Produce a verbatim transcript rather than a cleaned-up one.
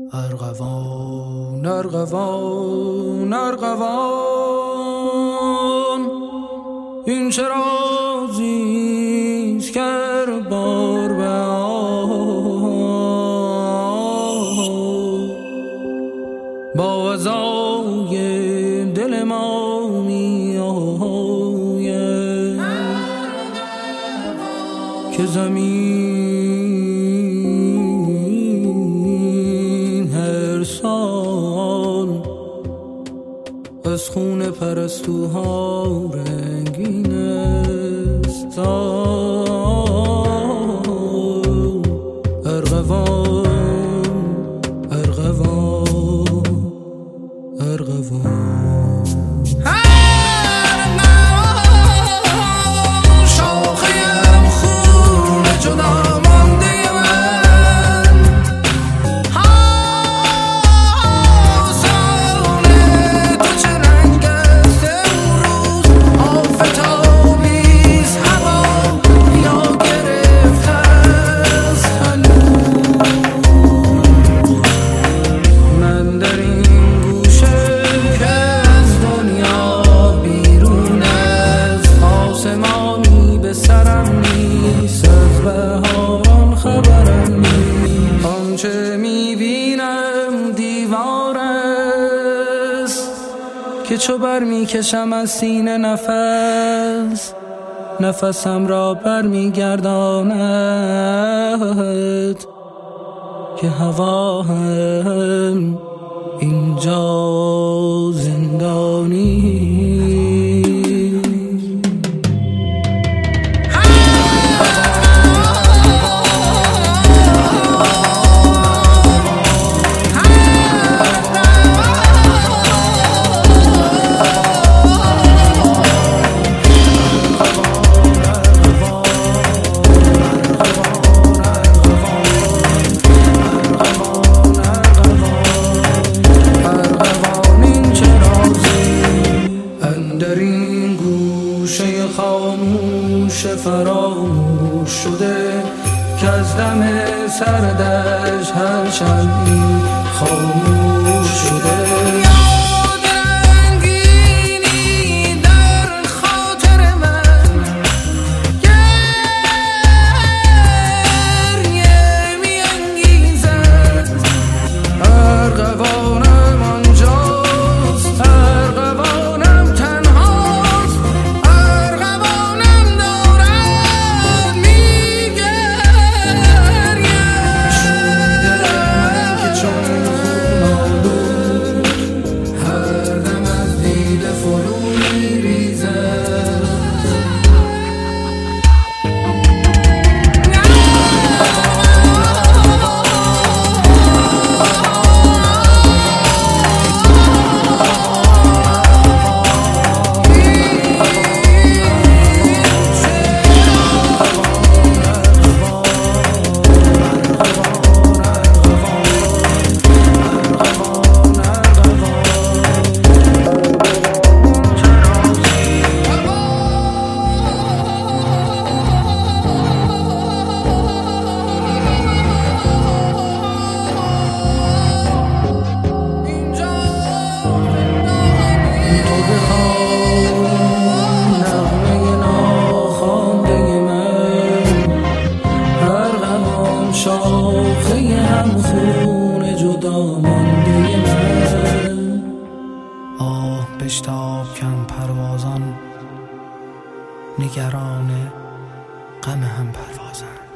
ارغوان ارغوان ارغوان این چه رازیست که بار به با ازای دل ما می آید که زمین هر سال از خون پرستوها رنگین است. ارغوان ارغوان ارغوان که چو بر می کشم از سینه نفس نفسم را بر می گرداند که هوا هم اینجا زندانی. خاموش فراموش شده که از دم سردش هر شبی خاموش شده. شاخه هم خون جدا مانده من. آه بشتاب کن پروازان نگران غم هم پروازن.